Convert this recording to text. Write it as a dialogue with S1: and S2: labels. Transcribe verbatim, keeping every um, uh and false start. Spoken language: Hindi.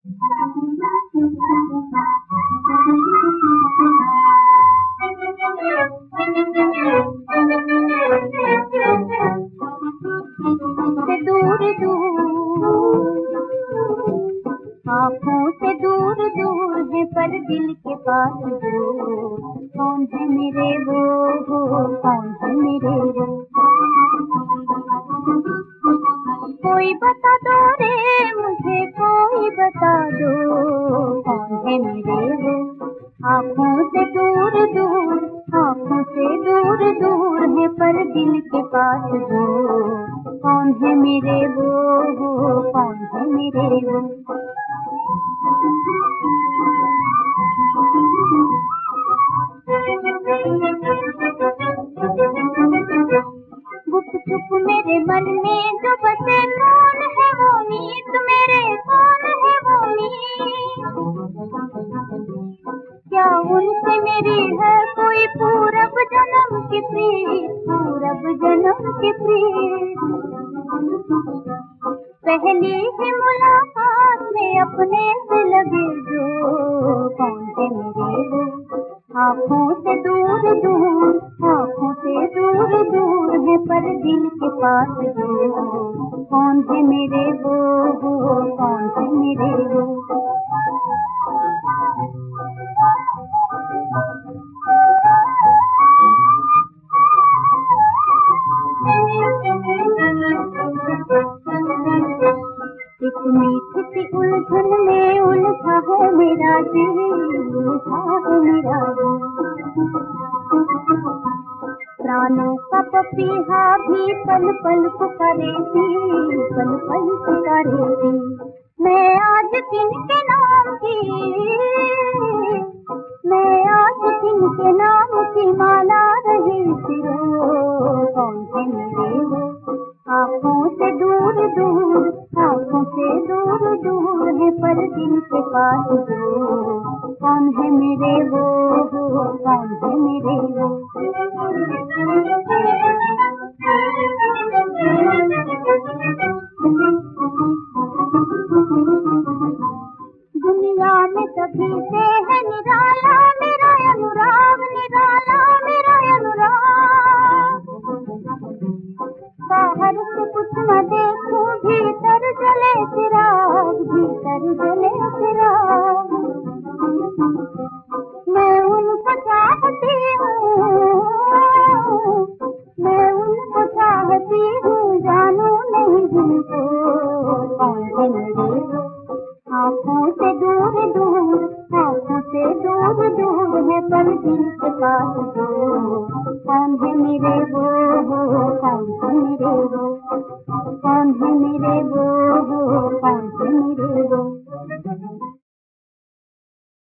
S1: से दूर दूर, आँखों से दूर दूर है पर दिल के पास वो, कौन है मेरे वो, वो कौन है मेरे वो। कोई बता दो रे मुझे, कोई बता दो कौन है मेरे वो। आँखों से दूर दूर, आँखों से दूर दूर है पर दिल के पास वो, कौन है मेरे वो, वो कौन है मेरे वो। गुप चुप मेरे मन में जो बसे, कौन है वो मीत मेरे, कौन है वो मीत। क्या उनसे मेरी है कोई पूरब जन्म की प्रीत, पूरब जन्म की प्रीत। पहली ही मुलाकात में अपने से लगे जो, कौन है मेरे वो। आँखों से दूर दूर, आँखों से दूर दूर है पर दिल के पास जो, कौन है मेरे वो, वो कौन है मेरे वो। एक मीठी सी उलझन में उलझा है मेरा दिल, उलझा है मेरा दिल। प्राणों का पपीहा भी पल पल पुकारेगी, पल पल पुकारेगी। मैं आज किनके नाम की, मैं आज किनके नाम की माला रही सिरो, कौन है मेरे वो। आँखों से दूर दूर, आँखों से दूर दूर है पर दिल के पास जो, कौन है मेरे वो, वो कौन है मेरे वो। दुनिया में सभी से है निराला मेरा अनुराग, निराला मेरा अनुराग। बाहर से कुछ न देखूं, भीतर जले चिराग, भीतर जले चिराग। मैं उनको चाहती हूँ, मैं उनको चाहती हूँ, जानू नहीं जिनको, कौन है मेरे वो। आँखों से दूर दूर, आँखों से दूर दूर है पर दिल के पास जो, कौन है मेरे वो, वो कौन है मेरे वो। कौन है मेरे वो, वो कौन है मेरे वो।